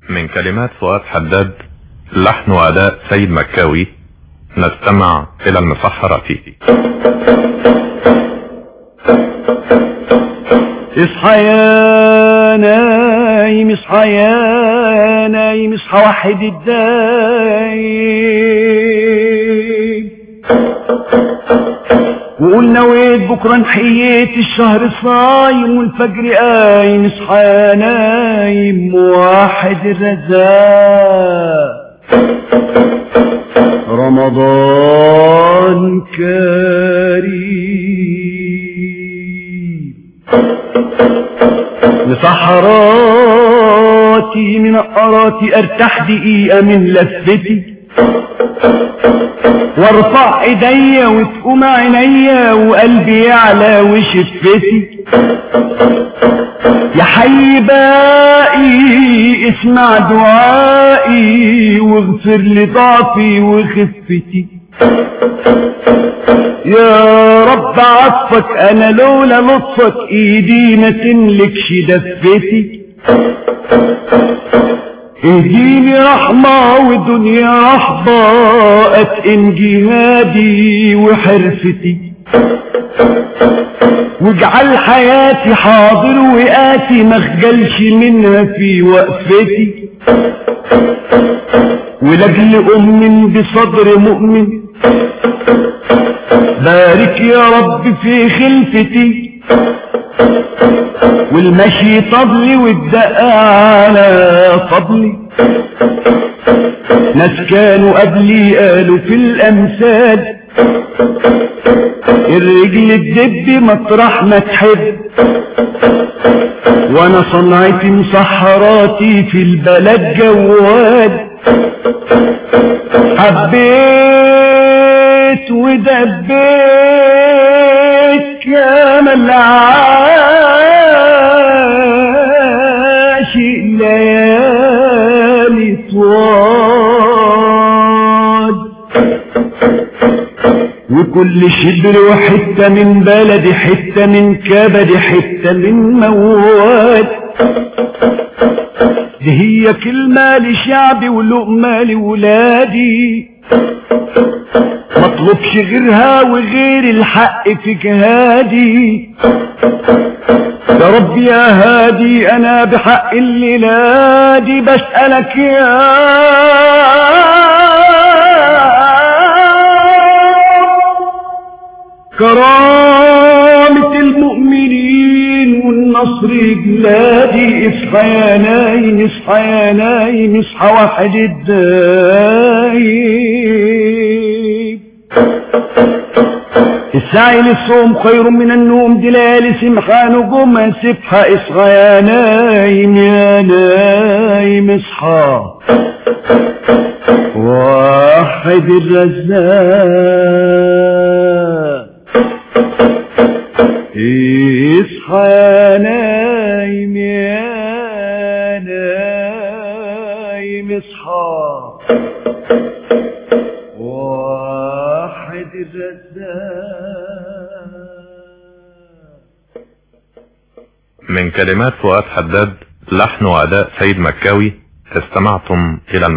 من كلمات فؤاد حداد، لحن وأداء سيد مكاوي. نستمع إلى المسحرة. اصحى يا نايم، اصحى يا نايم، اصحى وحد الدايم، وقول نويت بكره نحييت الشهر صايم والفجر قايم. اصحى يا نايم واحد الرزاق، رمضان كريم. لسحراتي من قراتي ارتاح دقيقة من لفتي، وارفع ايديا وتقوم عينيا وقلبي يعلى وشفتي. يا حي باقي اسمع دعائي واغفر لي ضعفي وخفتي. يا رب عطفك انا لولا لطفك ايدي ما تملكش دفتي. اهديني رحمة والدنيا رحبة اتقن جهادي وحرفتي، واجعل حياتي حاضر وآتي مخجلش منها في وقفتي. ولجل أم بصدر مؤمن بارك يا رب في خلفتي، والمشي طبلي والدقة على طبلي. ناس كانوا قبلي قالوا في الأمثال الرجل الدب مطرح ما تحب، وانا صنعتي مسحراتي في البلد جواد. حبيت ودبيت يا ملعاشق ليالي طوال، وكل شبر وحتة من بلدي، حتة من كبدي، حتة من مواد. دي هي كلمة لشعبي ولقمة لولادي، مطلبش غيرها وغير الحق في جهادي. يا رب يا هادي انا بحق الليلة دي بسألك يا كرامة المؤمنين والنصر بلادي. اصحى يا نايم، اصحى يا نايم، اصحى واحد الدايم. السعي للصوم خير من النوم، دلال سمحة نجوم سبحة. اصحى يا نايم يا نايم، اصحى واحد الرزاق. اصحى يا نايم يا نايم، اصحى واحد الرزاق. من كلمات فؤاد حداد، لحن وأداء سيد مكاوي. استمعتم إلى